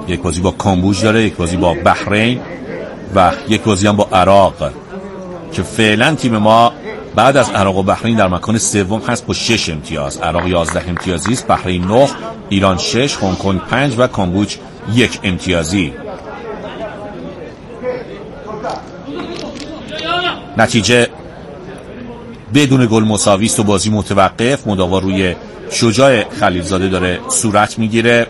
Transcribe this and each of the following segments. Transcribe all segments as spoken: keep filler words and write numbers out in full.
یک بازی با کامبوج داره، یک بازی با بحرین و یک بازی هم با عراق که فعلا تیم ما بعد از عراق و بحرین در مکان سوم هست با شش امتیاز. عراق یازده امتیازی است، بحرین نه، ایران شش، هنگ کنگ پنج و کامبوج یک امتیازی. نتیجه بدون گل مساوی است و بازی متوقف. مداوا روی شجاع خلیلزاده داره صورت میگیره.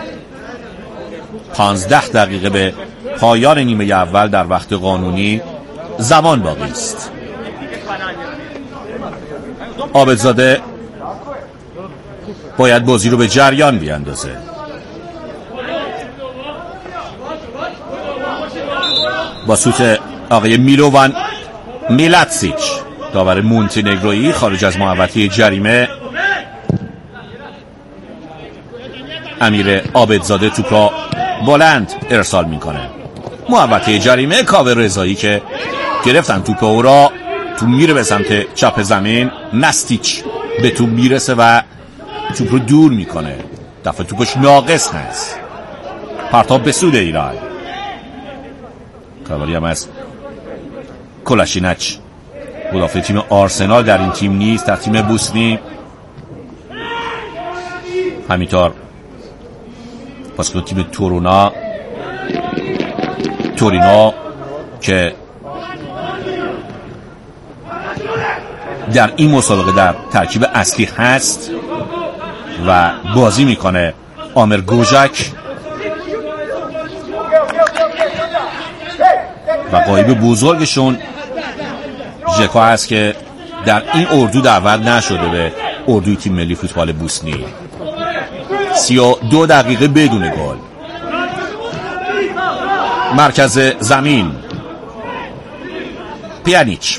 پانزده دقیقه به پایان نیمه اول در وقت قانونی زمان باقی است. عابدزاده باید بازی رو به جریان بیاندازه. با سوت آقای میلووان میلاتسیچ داور مونتنگرویی خارج از محوطه جریمه. امیر عابدزاده توپ را بلند ارسال میکنه. محوطه جریمه، کاوه رضایی که گرفتن توپ او را، توپ میره به سمت چپ زمین. نستیچ به توپ میرسه و توپ رو دور میکنه. دفعه توپش ناقص هست. پرتاب به سود ایران. کاوری هم از کلاشینچ، مدافع تیم آرسنال در این تیم نیست، در تیم بوسنی. همینطور بازیکن تیم تورونا تورینو که در این مسابقه در ترکیب اصلی هست و بازی میکنه. آمر گوژک و قایب بزرگشون ژکا هست که در این اردو دعوت نشده به اردوی تیم ملی فوتبال بوسنی. سی و دو دقیقه بدون گل. مرکز زمین پیانیچ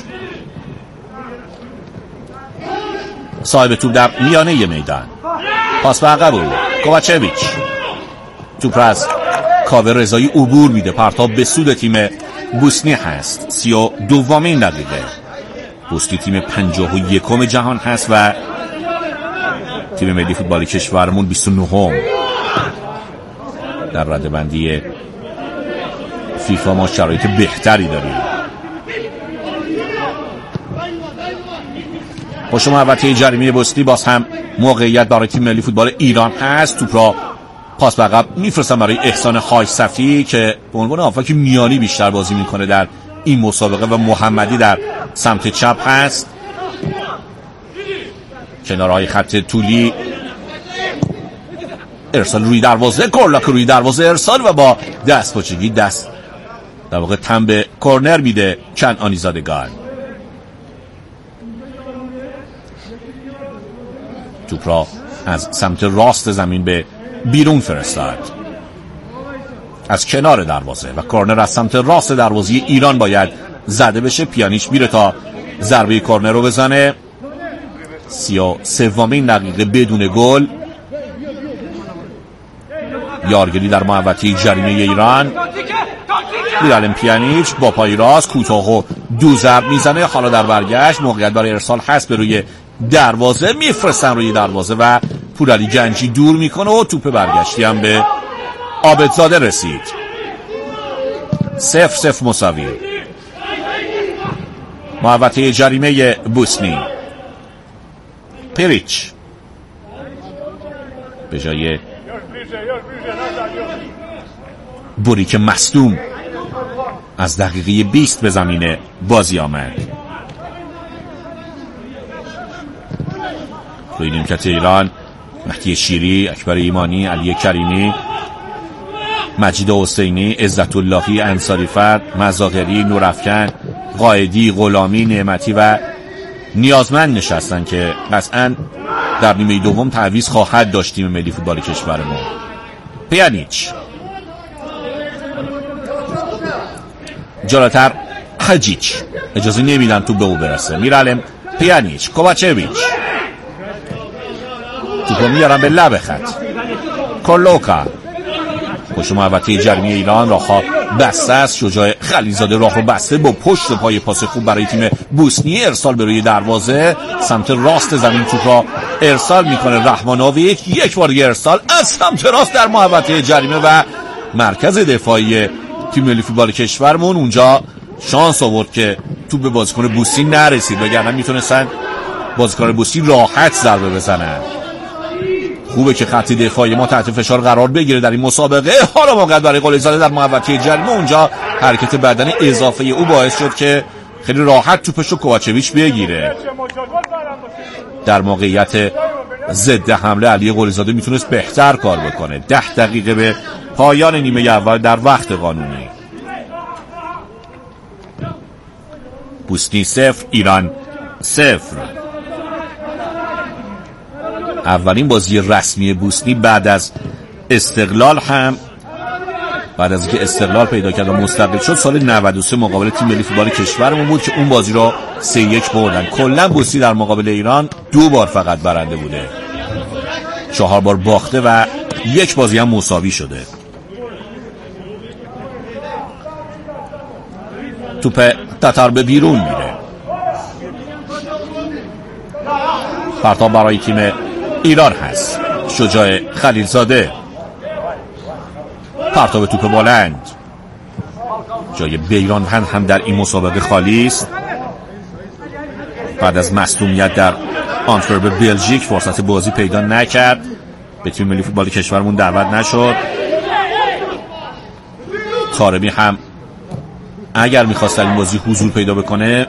صاحب توپ در میانه میدان. پاس به عقب بود. کوواچویچ توپ را از کاوه رضایی عبور میده. پرتاب به سود تیم بوسنی هست. سی و دومین دقیقه. بوسنی تیم پنجاه و یکم جهان هست و تیم ملی فوتبال کشورمون بیست و نهم. در رده‌بندی فیفا ما شرایط بهتری داریم. با شما محوطه جریمه بوسنی باز هم موقعیت برای تیم ملی فوتبال ایران هست. توپ را پاس به عقب میفرستن برای احسان خاک‌صفی که به عنوان هافک میانی بیشتر بازی میکنه در این مسابقه و محمدی در سمت چپ هست. کنارهای خط طولی ارسال روی دروازه، کورلاک روی دروازه ارسال و با دست پاچگی دست در واقع تن به کورنر میده کنعانی زادگان. توپ را از سمت راست زمین به بیرون فرستاد از کنار دروازه و کورنر از سمت راست دروازه ایران باید زده بشه. پیانیچ میره تا ضربه کورنر رو بزنه. سی و سومین دقیقه بدون گل. یارگیری در محوطه جریمه ایران. ویرالم پیانیچ با پای راست کوتاه و دو ضرب میزنه. حالا در برگشت موقعیت برای ارسال هست به روی دروازه. میفرستن روی دروازه و پورعلی گنجی دور میکنه و توپ برگشتی هم به عابدزاده رسید. صفر صفر مساوی. محوطه جریمه بوسنی. پیریچ به جای بوریک مصدوم از دقیقه بیست به زمین بازی آمد. روی نیمکت ایران مهدی شیری، اکبر ایمانی، علی کریمی، مجید حسینی، عزت اللهی، انصاری فرد، مزاغری، نورافکن، قائدی، غلامی، نعمتی و نیازمند نشستن که قطعاً در نیمه دوم تعویض خواهد داشت تیم ملی فوتبال کشورمون. پیانیچ جلوتر حجیچ اجازه نمیدن تو به او برسه. میرالم پیانیچ، کوواچویچ توپو میارن به لب خط. کورلوکا پشت محوطه جریمه ایران راهها بسته است. شجاع خلیلزاده راه رو بسته با پشت پای پاس خوب برای تیم بوسنی. ارسال به روی دروازه سمت راست زمین توپ را ارسال میکنه رحمانوویچ. یک بار دیگه ارسال از سمت راست در محوطه جریمه و مرکز دفاعی تیم ملی فوتبال کشورمون اونجا شانس آورد که توپ به بازیکن بوسی نرسید، وگرنه میتونستن بازیکن بوسی راحت ضربه بزنن. خوبه که خط دفاعی ما تحت فشار قرار بگیره در این مسابقه. حالا موقع برای قلیزاده در محوطه جریمه، اونجا حرکت بدنی اضافه او باعث شد که خیلی راحت توپش رو کوواچویچ بگیره. در موقعیت ضد حمله علی قلیزاده میتونست بهتر کار بکنه. ده دقیقه به پایان نیمه اول در وقت قانونی. بوسنی صفر، ایران صفر. اولین بازی رسمی بوسنی بعد از استقلال هم بعد از اینکه استقلال پیدا کرد و مستقل شد سال نود و سه مقابل تیم ملی فوتبال کشورمون بود که اون بازی را سه یک بردن. کلا بوسنی در مقابل ایران دو بار فقط برنده بوده، چهار بار باخته و یک بازی هم مساوی شده. توپ تتر به بیرون میره. پرتاب برای تیم ایران هست. شجاع خلیلزاده. پرتاب توپ بلند. جای بیران هند هم در این مسابقه خالی است. بعد از مصدومیت در آنتورپ بلژیک فرصت بازی پیدا نکرد، به تیم ملی فوتبال کشورمون دعوت نشد. طارمی هم اگر میخواست در این بازی حضور پیدا بکنه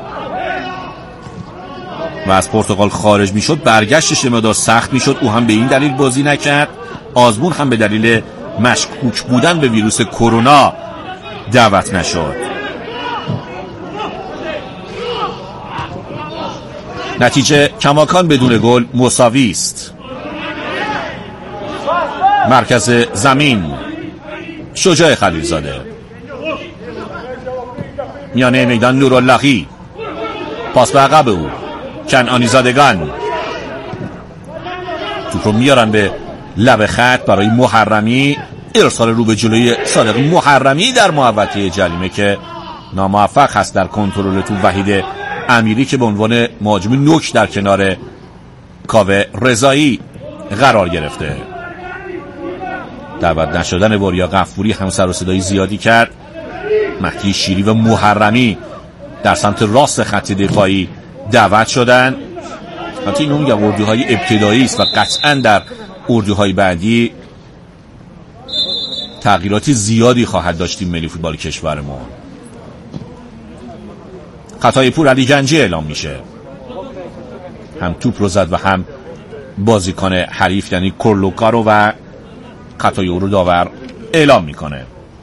و از پرتغال خارج میشد، برگشتش مقدار سخت میشد. او هم به این دلیل بازی نکرد. آزمون هم به دلیل مشکوک بودن به ویروس کرونا دعوت نشد. نتیجه کماکان بدون گل مساوی است. مرکز زمین شجاع خلیلزاده. میانه میدان نوراللهی. پاس به عقب او کنعانی زادگان. توپ رو میارن به لب خط برای محرمی. ارسال رو به جلوی صادق محرمی در محوطه جریمه که ناموفق هست در کنترل توپ. وحید امیری که به عنوان مهاجم نوک در کنار کاوه رضایی قرار گرفته. دعوت نشدن وریا غفوری هم سر و صدای زیادی کرد. مهدی شیری و محرمی در سمت راست خط دفاعی دعوت شدن. حتی این اون اردوهای ابتدایی است و قطعا در اردوهای بعدی تغییراتی زیادی خواهد داشت تیم ملی فوتبال کشورمون. خطای پور علی گنجی اعلام میشه. هم توپ رو زد و هم بازیکن حریف یعنی کورلوکارو و خطای او رو داور اعلام میکنه.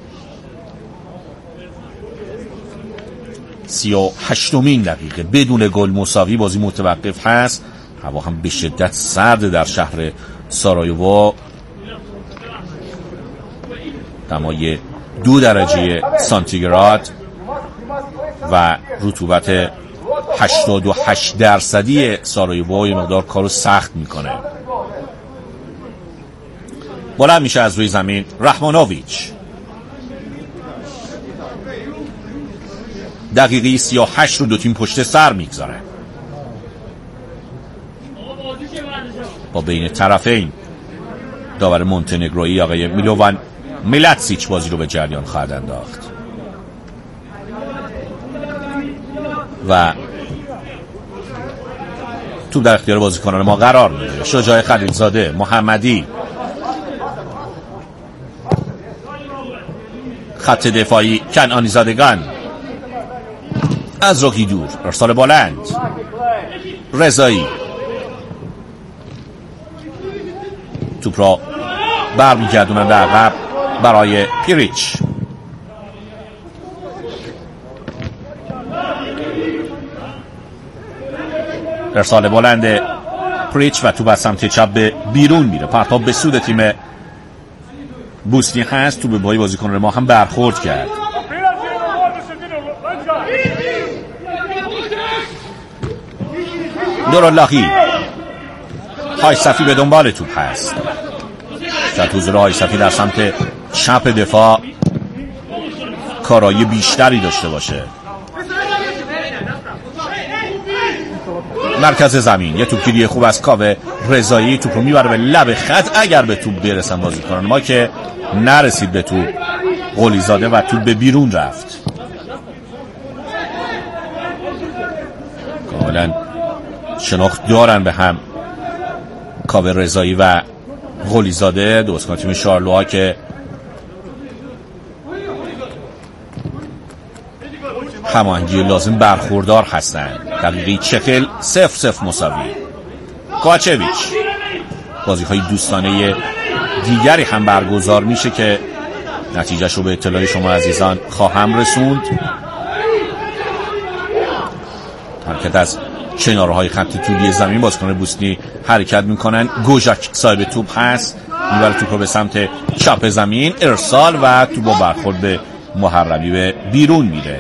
سی و هشتمین دقیقه بدون گل مساوی بازی متوقف هست. هوا هم به شدت سرد در شهر سارایوو. دمای دو درجه سانتیگراد و رطوبت هشتاد و هشت درصدی سارایوو یه مقدار کارو سخت میکنه. بلند میشه از روی زمین رحمانوویچ. دقیقه سی و هشت رو دو تیم پشت سر میگذاره. با بین طرفین داور مونتنگرویی آقای میلوان میلاتسیچ بازی رو به جریان خواهد انداخت و توپ در اختیار بازیکنان ما قرار میگیره. شجاع خلیلزاده، محمدی، خط دفاعی کنعانی زادگان، از راهی دور ارسال بلند رضایی. توپ را برمیگردونن به عقب برای پیریچ. ارسال بلند پریچ و توپ از سمت چپ به بیرون میره. پرتاب به سود تیم بوسنی هست. توپ به پای بازیکن ما هم برخورد کرد. نوراللهی. های صفی به دنبال توپ هست. شاید حضور های صفی در سمت چپ دفاع کارایی بیشتری داشته باشه. مرکز زمین یه توپگیری خوب از کاوه رضایی توپ رو میبره به لب خط، اگر به توپ برسن بازیکنان ما که نرسید به توپ قلی زاده و توپ به بیرون رفت. کاملا شناخت دارن به هم کاوه رضایی و قلی زاده، دو بازیکن تیم شارلوها که هماهنگی لازم برخوردار هستند. دقیقه چهل صفر صفر مساوی. کوچویچ. بازی های دوستانه دیگری هم برگزار میشه که نتیجهش رو به اطلاع شما عزیزان خواهم رسوند. حرکت از کنارهای خط طولی زمین، بازیکن بوسنی حرکت میکنن. گوژاک صاحب توپ هست، میبره توپ رو به سمت چپ زمین، ارسال و توپ با برخورد به محرمی به بیرون میره.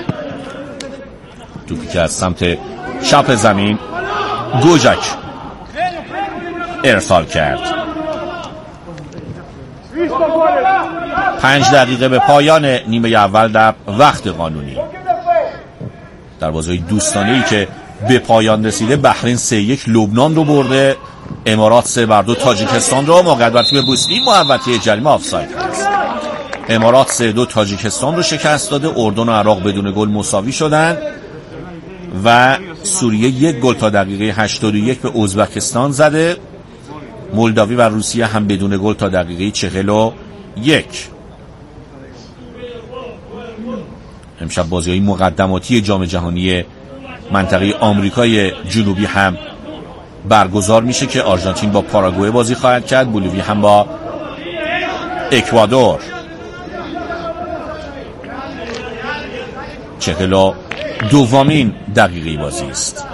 توپی که از سمت چپ زمین گوژاک ارسال کرد. پنج دقیقه به پایان نیمه اول در وقت قانونی در بازی دوستانه‌ای که به پایان رسیده. بحرین سه یک لبنان رو برده، امارات سه بر دو تاجیکستان رو. موقعیت بر تیم بوسنی، محوطه جریمه آفساید است. امارات سه دو تاجیکستان رو شکست داده. اردن و عراق بدون گل مساوی شدند و سوریه یک گل تا دقیقه هشتاد و یک به ازبکستان زده. مولداوی و روسیه هم بدون گل تا دقیقه چهل و یک. امشب بازی‌های مقدماتی جام جهانی منطقه آمریکای جنوبی هم برگزار میشه که آرژانتین با پاراگوئه بازی خواهد کرد، بولیوی هم با اکوادور. چهل و دومین دقیقه بازی است.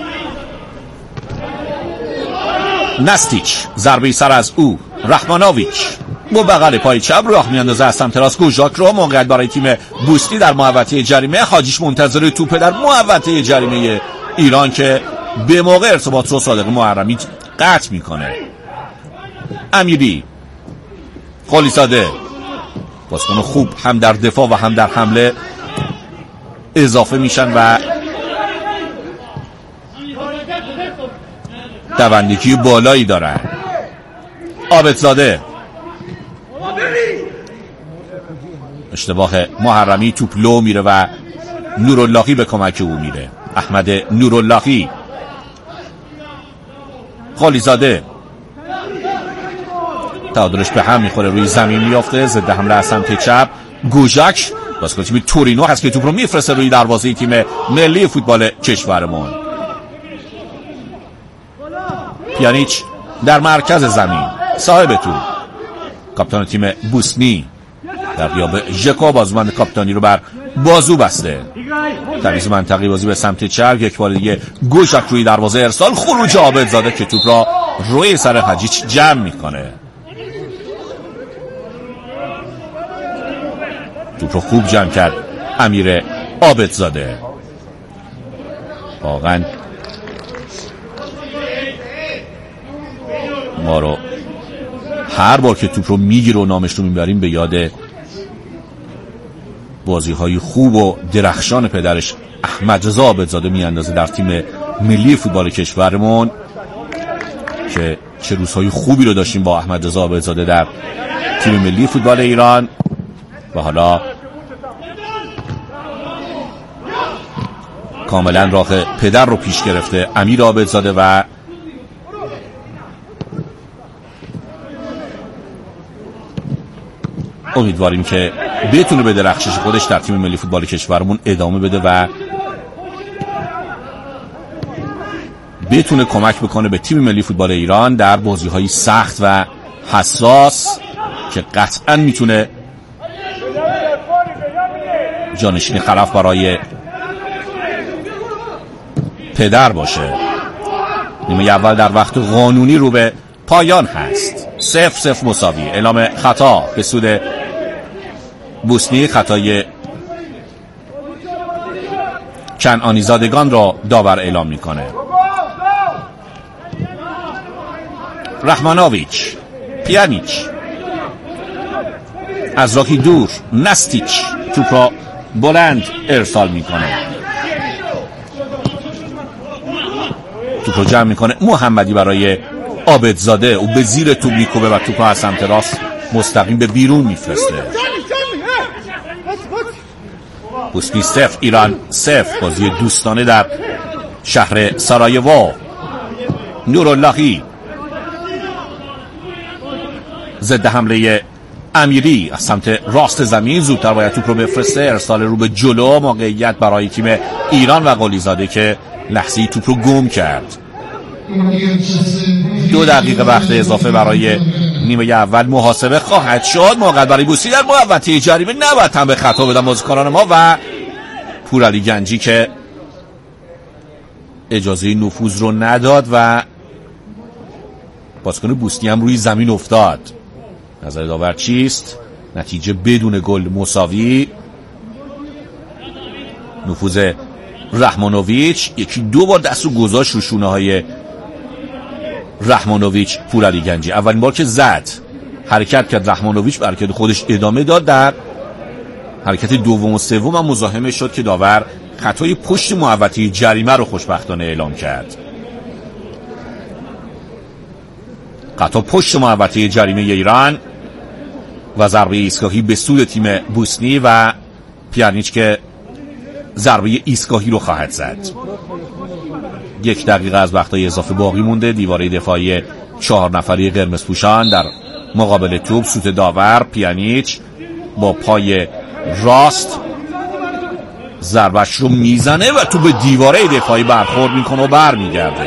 نستیچ ضربه سر از او. رحمانوویچ با بغل پای چپ راه میاندازه از سمت راست. گوژاک رو. موقعیت برای تیم بوسنی در محوطه جریمه. حاجیش منتظر توپ در محوطه جریمه ایران که به موقع ارتباط رو صادق محرمی قطع میکنه. امیری، قلی زاده، بازیکن خوب هم در دفاع و هم در حمله اضافه میشن و دوندگی بالایی دارن. عابدزاده، اشتباه محرمی، توپ لو میره و نوراللهی به کمک او میره. احمد نوراللهی. قلی زاده تعادلش به هم میخوره، روی زمین میافته. ضد حمله از سمت چپ گوژاک، بازیکن تیم تورینو هست که توپ رو میفرسته روی دروازه تیم ملی فوتبال کشورمون. پیانیچ در مرکز زمین صاحب توپ. کاپیتان تیم بوسنی در غیاب ژکو بازوبند کاپیتانی رو بر بازو بسته. تمیز منطقی بازی به سمت چپ. یک بار دیگه گوژاک روی دروازه ارسال. خروج عابدزاده که توپ را روی سر حجیچ جمع میکنه. توپ رو خوب جمع کرد امیر عابدزاده. واقعا ما رو هر بار که توپ رو میگیره و نامش رو میبریم به یاد بازی های خوب و درخشان پدرش احمد رضا عابدزاده میاندازه در تیم ملی فوتبال کشورمون که چه روزهای خوبی رو داشتیم با احمد رضا عابدزاده در تیم ملی فوتبال ایران. و حالا کاملا راه پدر رو پیش گرفته امیر عابدزاده و امیدواریم که بتونه به درخشش خودش در تیم ملی فوتبال کشورمون ادامه بده و بتونه کمک بکنه به تیم ملی فوتبال ایران در بازی‌های سخت و حساس که قطعاً میتونه جانشین خلف برای پدر باشه. نیمه اول در وقت قانونی رو به پایان هست. صفر صفر مساوی. اعلام خطا به سود بوسنی. خطای کنعانی زادگان را داور اعلام میکنه. رحمانوویچ، پیانیچ از راهی دور. نستیچ توپ را بلند ارسال میکنه. توپ رو جمع میکنه محمدی برای عابدزاده او به زیر توپ میکوبه و توپ از سمت راست مستقیم به بیرون میفرسته. بوسنی صفر ایران صفر. بازی دوستانه در شهر سارایوو. نوراللهی ضد حمله امیری از سمت راست زمین زودتر باید توپ رو بفرسته. ارسال رو به جلو، موقعیت برای تیم ایران و قلیزاده که لحظه‌ای توپ رو گم کرد. دو دقیقه وقت اضافه برای نیمه اول محاسبه خواهد شد. موقع برای بوسنی در محوطه جریمه نباید هم به خطا بدن بازیکنان ما و پورعلی گنجی که اجازه نفوذ رو نداد و بازیکن بوسنی هم روی زمین افتاد. نظر داور چیست؟ نتیجه بدون گل مساوی. نفوذ رحمانوویچ یکی دو بار دست رو گذاشت رو شونه های رحمانوویچ. پورعلی گنجی اولین بار که زد حرکت کرد، رحمانوویچ به حرکت خودش ادامه داد. در حرکت دوم و سوم هم مزاحم شد که داور خطای پشت محوطه جریمه رو خوشبختانه اعلام کرد. خطا پشت محوطه جریمه ایران و ضربه ایستگاهی به سود تیم بوسنی و پیانیچ که ضربه ایستگاهی رو خواهد زد. یک دقیقه از وقتای اضافه باقی مونده. دیواره دفاعی چهار نفری قرمز پوشان در مقابل توپ. سوت داور پیانیچ با پای راست ضربش رو میزنه و تو به دیواره دفاعی برخورد میکنه و بر میگرده.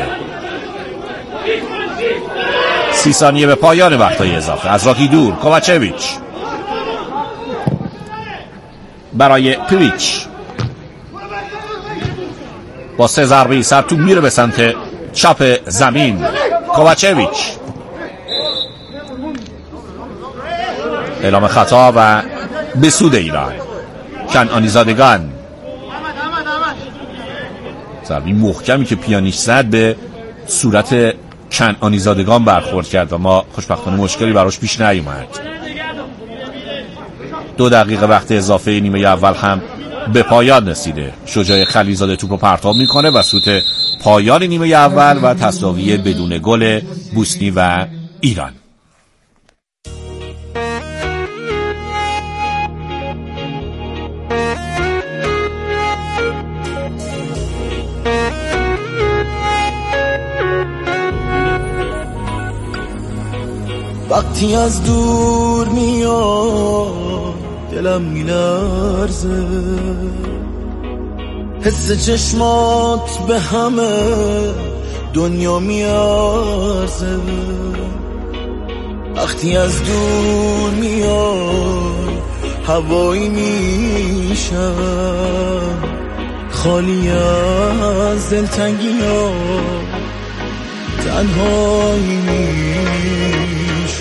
سی ثانیه به پایان وقتای اضافه. از راهی دور کوواچویچ برای پریچ با سه ضربه سر تو میره به سمت چپ زمین. کوواچویچ اعلام خطا و به سود ایران. کنعانی زادگان ضربه محکمی که پیانیچ زد به صورت کنعانی زادگان برخورد کرد و ما خوشبختانه مشکلی براش پیش نیومد. دو دقیقه وقت اضافه نیمه اول هم به پایان رسیده. شجاع خلیزاده توپ رو پرتاب میکنه و سوت پایان نیمه اول و تساوی بدون گل بوسنی و ایران. وقتی از دور میاد دلم میلرزه، حس چشمات به همه دنیا میارزه. وقتی از دور میاد هوایی میشم، خالی از دلتنگی ها تنهایی میشم.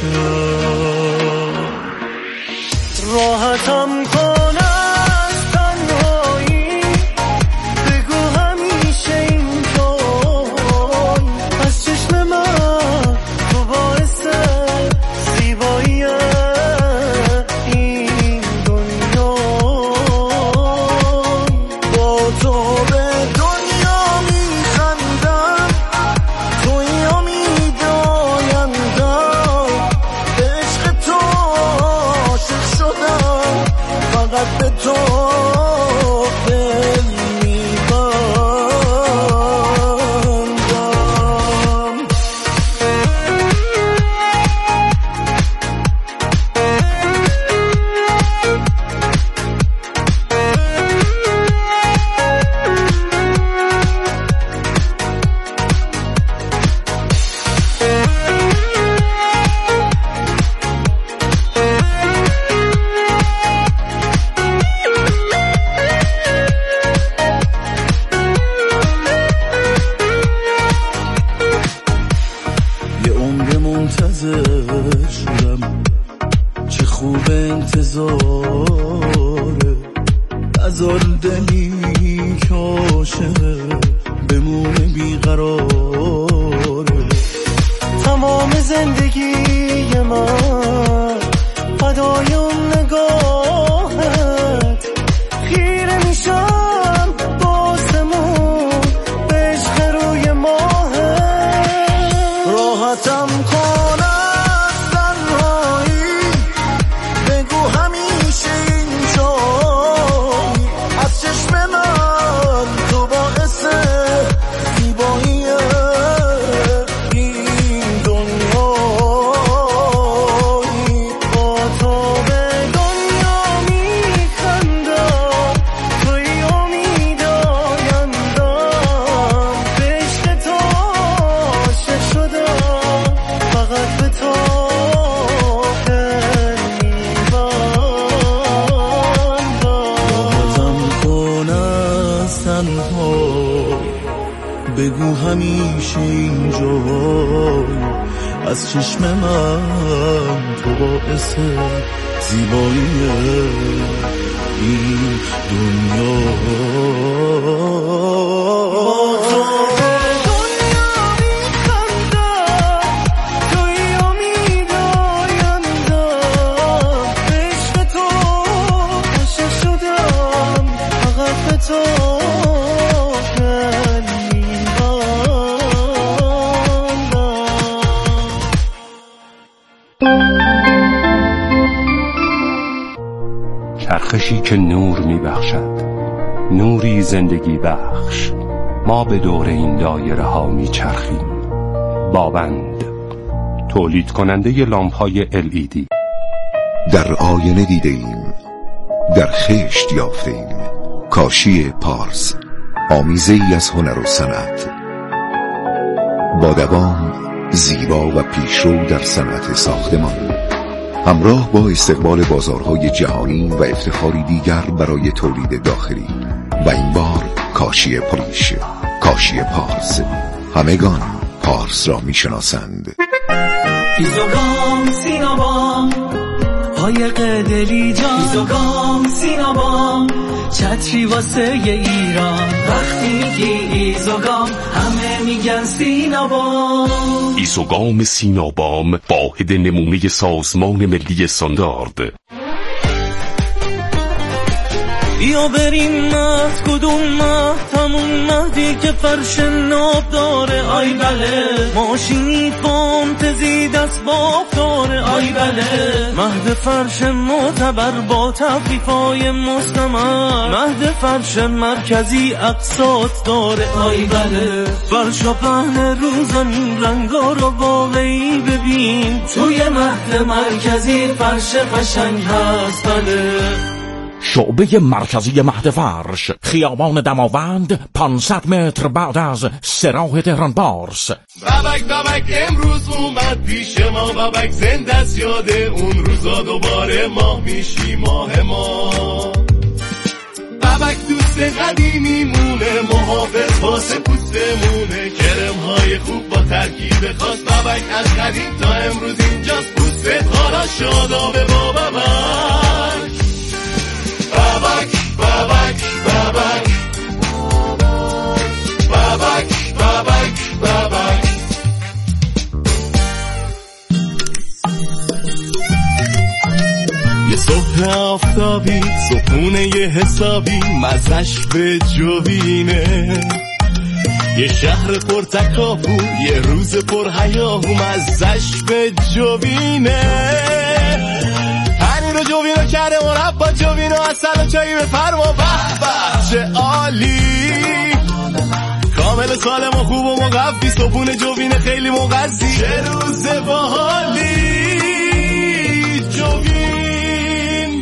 راحتم کن از تنهایی، بگو همیشه اینطور. از چشم من تو باعث زیبایی این دنیا، با تو به دنیا میخندم، توی امید آیندم. به عشق تو عاشق شدم، فقط به تو دل میبندم. یه عمر منتظر شدم، چه خوب انتظاره. نزار دلی که عاشقه بمونه بیقراره. تمام زندگی من فدای اون نگاهت، خیره میشم باسمون به عشق روی ماهت. راحتم بگو همیشه اینجای از چشم من تو باعث زیبایی این دنیا. چرخشی که نور می بخشد، نوری زندگی بخش. ما به دور این دایره ها می چرخیم. بابند، تولید کننده لامپ‌های ال ای دی. در آینه دیده ایم، در خشت یافته ایم. کاشی پارس، آمیزه ای از هنر و صنعت. با دوام زیبا و پیشرو در صنعت ساختمان، همراه با استقبال بازارهای جهانی و افتخاری دیگر برای تولید داخلی. و این بار کاشی پاریش، کاشی پارس. همگان پارس را میشناسند. ایزوگام سینابام قایق دلی جان، ایزوگام سینابام چتری واسه ایران. وقتی میگی ایزوگام همه میگن سینابام. ایزوگام سینابام واحد نمونه سازمان ملی استاندارد. بیا بریم مهد، کدوم مهد؟ همون مهدی که فرش ناب داره. آی بله ماشینی فانتزی دست باف داره. آی بله مهد فرش معتبر با تفریفای مستمر. مهد فرش مرکزی اقساط داره. آی بله فرش و پهن روزن رنگا رو واقعی ببین. توی مهد مرکزی فرش قشنگ هست. بله شعبه مرکزی مهد فرش، خیابان دماوند، پانصد متر بعد از سراح تهران بارس. بابک بابک امروز اومد پیش ما. بابک زنده است یاد اون روزا، دوباره ماه میشی ماه ما. بابک دوست قدیمی مونه، محافظ واسه پوستمونه. کرم های خوب با ترکیب خاص. بابک از قدیم تا امروز اینجاست. پوستت حالا شادابه با بابک. بابک بابک بابک بابک بابک بابک. یه صبح آفتابی، صبحونه یه حسابی، مزش به جوینه. یه شهر پر تکاپو، یه روز پر هیاهو، مزش به جوینه. رو جوینو کرده مربا، جوینو اصل و چایی بفرما. به به چه عالی، کامل سالم و خوب و مقوی. صبحونه جوینه خیلی مغذی، چه روز باحالی جوین.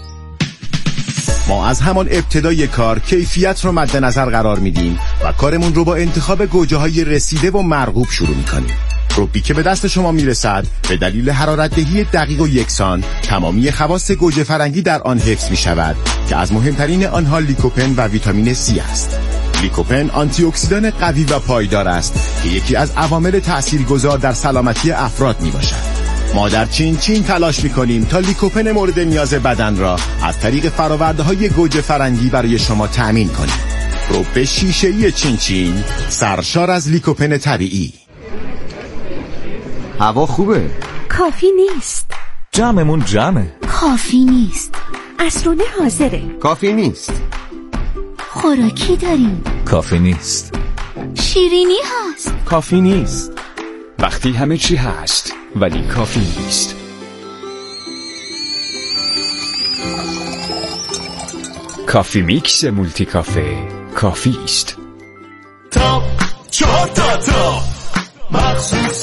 ما از همان ابتدای کار کیفیت رو مد نظر قرار میدیم و کارمون رو با انتخاب گوجه های رسیده و مرغوب شروع میکنیم. روبی که به دست شما میرسد به دلیل حرارت دهی دقیق و یکسان، تمامی خواص گوجه فرنگی در آن حفظ می شود که از مهمترین آنها لیکوپن و ویتامین سی است. لیکوپن آنتی اکسیدان قوی و پایدار است که یکی از عوامل تاثیرگذار در سلامتی افراد می باشد. ما در چین چین تلاش می کنیم تا لیکوپن مورد نیاز بدن را از طریق فراورده های گوجه فرنگی برای شما تأمین کنیم. روب شیشه‌ای چین چین، سرشار از لیکوپن طبیعی. هوا خوبه. کافی نیست. جمعمون جمعه. کافی نیست. عصرونه حاضره. کافی نیست. خوراکی داریم. کافی نیست. شیرینی هست. کافی نیست. وقتی همه چی هست ولی کافی نیست. کافی میکس مولتی کافه کافی است. تاپ چهار تا تا مخصوص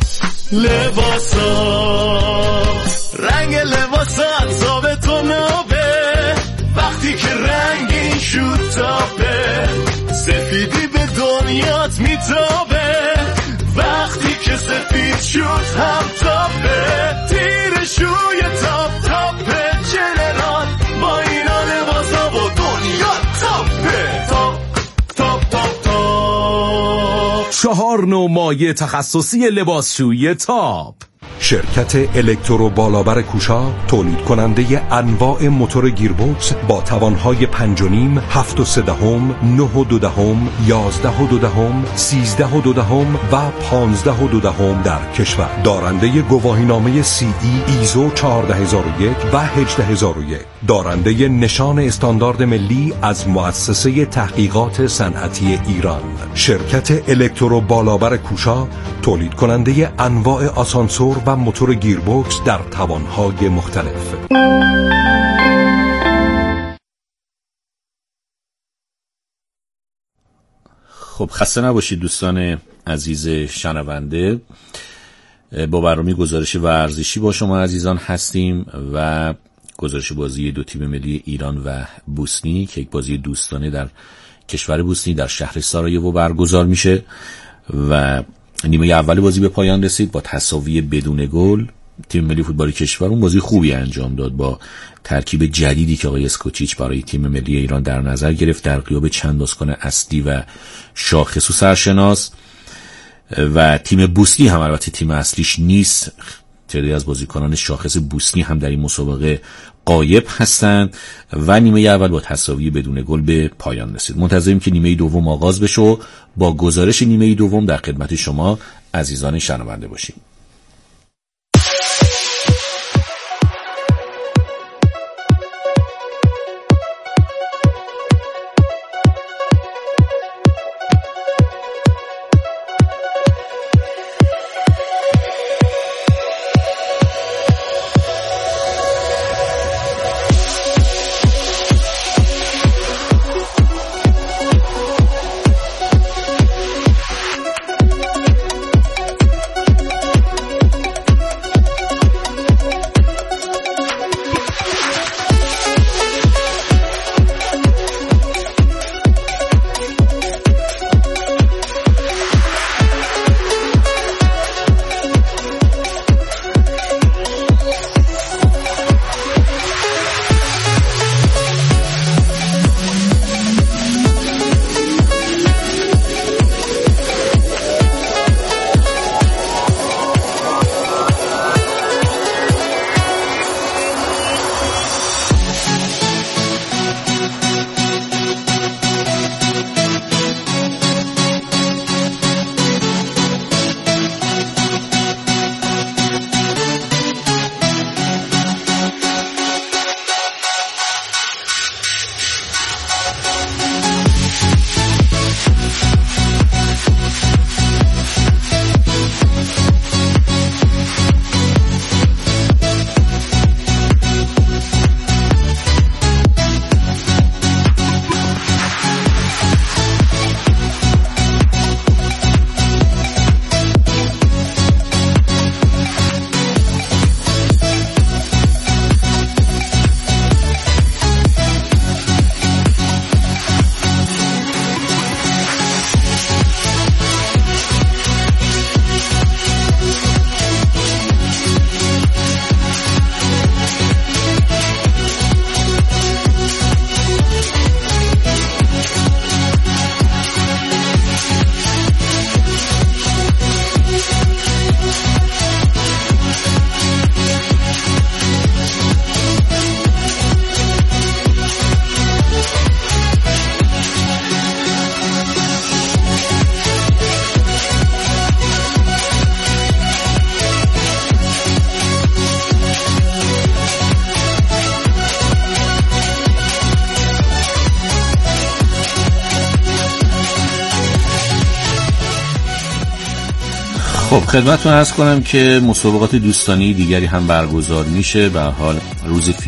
لباسا، رنگ لباسات ثابت و نابه. وقتی که رنگین شد تابه، سفیدی به دنیات میتابه. وقتی که سفید شد هم تابه، تیر شوی تاب تابه. جنرال با اینا لباسا و دنیا تابه. تاب تاب تاب تاب چهار نوع مایع تخصصی لباسشویی تاپ. شرکت الکترو بالابر کوشا تولید کننده انواع موتور گیربکس با توانهای پنج و نیم، هفت و سه دهم، نه و دو دهم، یازده و دو دهم، سیزده و دو دهم و پانزده و دو دهم در کشور. دارنده گواهینامه سی ای ایزو چهارده هزار و یک و هجده هزار و یک. دارنده نشان استاندارد ملی از مؤسسه تحقیقات صنعتی ایران. شرکت الکترو بالابر کوشا تولید کننده انواع آسانسور و موتور گیربکس در توانهای مختلف. خب خسته نباشید دوستان عزیز شنونده. با برنامه گزارش ورزشی با شما عزیزان هستیم و گزارش بازی دو تیم ملی ایران و بوسنی که یک بازی دوستانه در کشور بوسنی در شهر سارایوو برگزار میشه و نیمه اول بازی به پایان رسید با تساوی بدون گل. تیم ملی فوتبال کشور اون بازی خوبی انجام داد با ترکیب جدیدی که آقای اسکوچیچ برای تیم ملی ایران در نظر گرفت در غیاب چند بازیکن اصلی و شاخص و سرشناس. و تیم بوسنی هم البته تیم اصلیش نیست، تعدادی از بازیکنان شاخص بوسنی هم در این مسابقه غایب هستند و نیمه اول با تساوی بدون گل به پایان رسید. منتظریم که نیمه دوم آغاز بشه و با گزارش نیمه دوم در خدمت شما عزیزان شنونده باشیم. خب خدمتتون عرض کنم که مسابقات دوستانه دیگری هم برگزار میشه. به هر حال روز